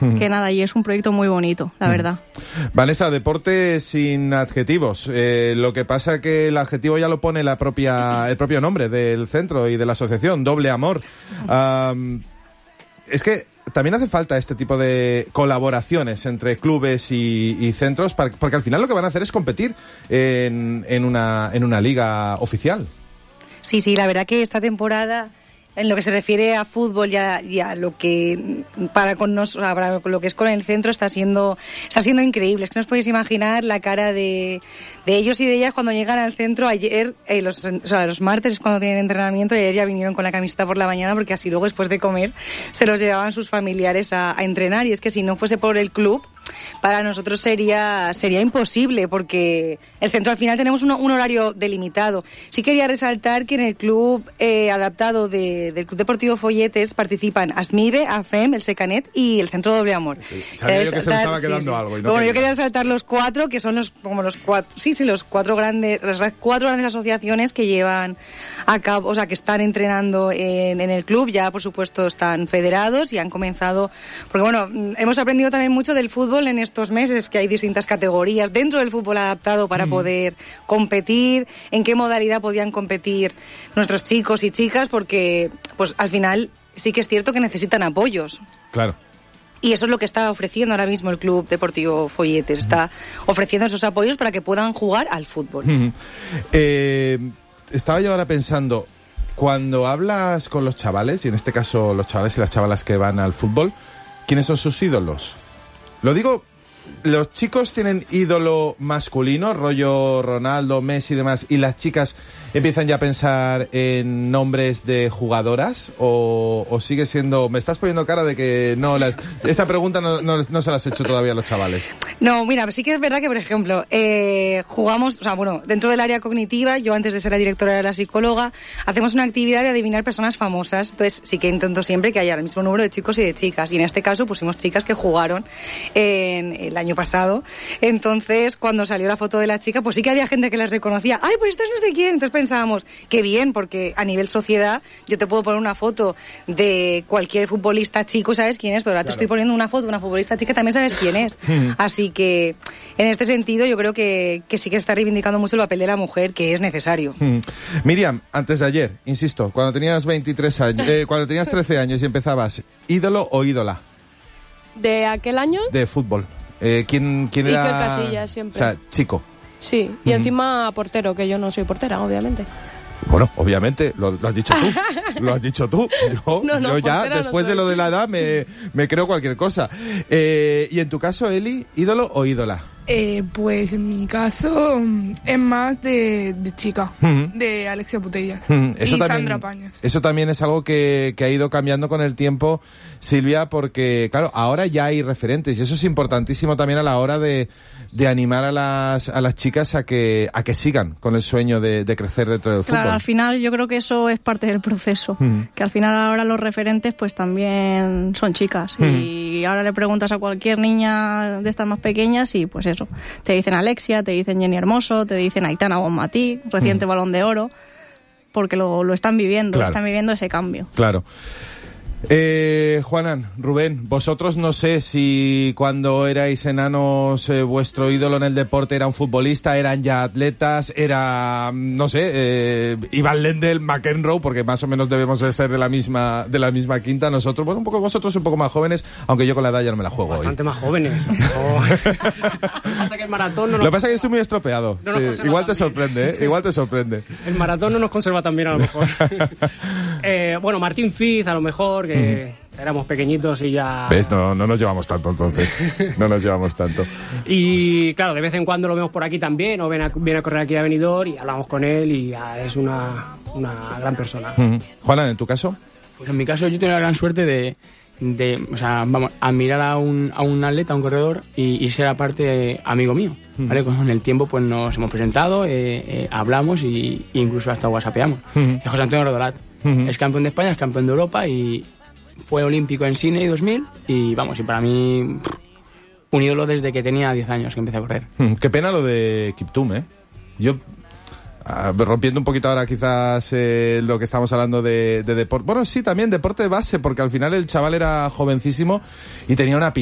que nada, y es un proyecto muy bonito, la verdad. Vanessa, deporte sin adjetivos. Lo que pasa que el adjetivo ya lo pone el propio nombre del centro y de la asociación, Doble Amor. Es que también hace falta este tipo de colaboraciones entre clubes y centros, porque al final lo que van a hacer es competir en una liga oficial. Sí, la verdad que esta temporada, en lo que se refiere a fútbol y a lo que para lo que es con el centro está siendo increíble. Es que no os podéis imaginar la cara de ellos y de ellas cuando llegan al centro. Ayer, los martes es cuando tienen entrenamiento, y ayer ya vinieron con la camiseta por la mañana, porque así luego después de comer se los llevaban sus familiares a entrenar. Y es que si no fuese por el club, para nosotros sería imposible, porque el centro al final tenemos un horario delimitado. Sí quería resaltar que en el club adaptado del Club Deportivo Folletes participan ASMIBE, AFEM, el SECANET y el Centro Doble Amor. Sí, sabía yo que se me estaba quedando algo. Y no bueno, yo quería resaltar los cuatro, que son las cuatro grandes asociaciones que llevan a cabo, o sea, que están entrenando en el club. Ya, por supuesto, están federados y han comenzado, porque bueno, hemos aprendido también mucho del fútbol en estos meses, que hay distintas categorías dentro del fútbol adaptado para poder competir, en qué modalidad podían competir nuestros chicos y chicas, porque pues al final sí que es cierto que necesitan apoyos. Claro. Y eso es lo que está ofreciendo ahora mismo el Club Deportivo Folletes. Está ofreciendo esos apoyos para que puedan jugar al fútbol. Estaba yo ahora pensando, cuando hablas con los chavales, y en este caso los chavales y las chavalas que van al fútbol, ¿quiénes son sus ídolos? Lo digo, los chicos tienen ídolo masculino, rollo Ronaldo, Messi y demás, y las chicas empiezan ya a pensar en nombres de jugadoras, o sigue siendo... Me estás poniendo cara de que no, esa pregunta no se la has hecho todavía a los chavales. No, mira, sí que es verdad que, por ejemplo, jugamos, o sea, bueno, dentro del área cognitiva, yo antes de ser la directora de la psicóloga, hacemos una actividad de adivinar personas famosas. Entonces sí que intento siempre que haya el mismo número de chicos y de chicas, y en este caso pusimos chicas que jugaron el año pasado. Entonces, cuando salió la foto de la chica, pues sí que había gente que las reconocía. ¡Ay, pues esta es no sé quién! Entonces pensábamos, qué bien, porque a nivel sociedad yo te puedo poner una foto de cualquier futbolista chico, sabes quién es, pero ahora te estoy poniendo una foto de una futbolista chica, también sabes quién es. Así que, en este sentido, yo creo que sí que está reivindicando mucho el papel de la mujer, que es necesario. Miriam, antes de ayer, insisto, cuando tenías 23 años, cuando tenías 13 años y empezabas, ¿ídolo o ídola? ¿De aquel año? De fútbol. ¿Quién era? Iker Casillas, siempre. O sea, chico. Sí, y encima portero, que yo no soy portera, obviamente. Bueno, obviamente, lo has dicho tú. Lo has dicho tú. Yo ya, después de lo de la edad, me creo cualquier cosa. ¿Y en tu caso, Eli, ídolo o ídola? Pues en mi caso es más de chica, de Alexia Putellas y Sandra Paños. Eso también es algo que ha ido cambiando con el tiempo, Silvia, porque claro, ahora ya hay referentes y eso es importantísimo también a la hora de animar a las chicas a que sigan con el sueño de crecer dentro del fútbol. Claro, al final yo creo que eso es parte del proceso, que al final ahora los referentes pues también son chicas y ahora le preguntas a cualquier niña de estas más pequeñas y pues eso, te dicen Alexia, te dicen Jenny Hermoso, te dicen Aitana Bonmatí, reciente Balón de Oro, porque lo están viviendo, claro. Están viviendo ese cambio. Claro. Juanan, Rubén, vosotros no sé si cuando erais enanos vuestro ídolo en el deporte era un futbolista, eran ya atletas, era, no sé, Iván Lendl, McEnroe, porque más o menos debemos de ser de la misma quinta nosotros, bueno, un poco vosotros un poco más jóvenes, aunque yo con la edad ya no me la juego. Bastante hoy. Más jóvenes. Lo que pasa que el maratón no Lo que pasa es que estoy muy estropeado. No igual te sorprende, igual te sorprende. El maratón no nos conserva tan bien a lo mejor. Bueno, Martín Fiz a lo mejor, que éramos pequeñitos y ya... ¿Ves? No nos llevamos tanto entonces. No nos llevamos tanto. Y claro, de vez en cuando lo vemos por aquí también, o viene a correr aquí a Benidorm y hablamos con él y es una gran persona. Juana, ¿en tu caso? Pues en mi caso yo tengo la gran suerte de o sea, vamos, admirar a un atleta, a un corredor y ser aparte amigo mío, ¿vale? Con el tiempo pues nos hemos presentado, hablamos y incluso hasta whatsappeamos. Es José Antonio Rodolat. Es campeón de España, es campeón de Europa y fue olímpico en Sydney 2000 y vamos, y para mí un ídolo desde que tenía 10 años que empecé a correr. Qué pena lo de Kiptum, ¿eh? Yo, rompiendo un poquito ahora quizás lo que estamos hablando de deporte, bueno, sí, también deporte de base, porque al final el chaval era jovencísimo y tenía una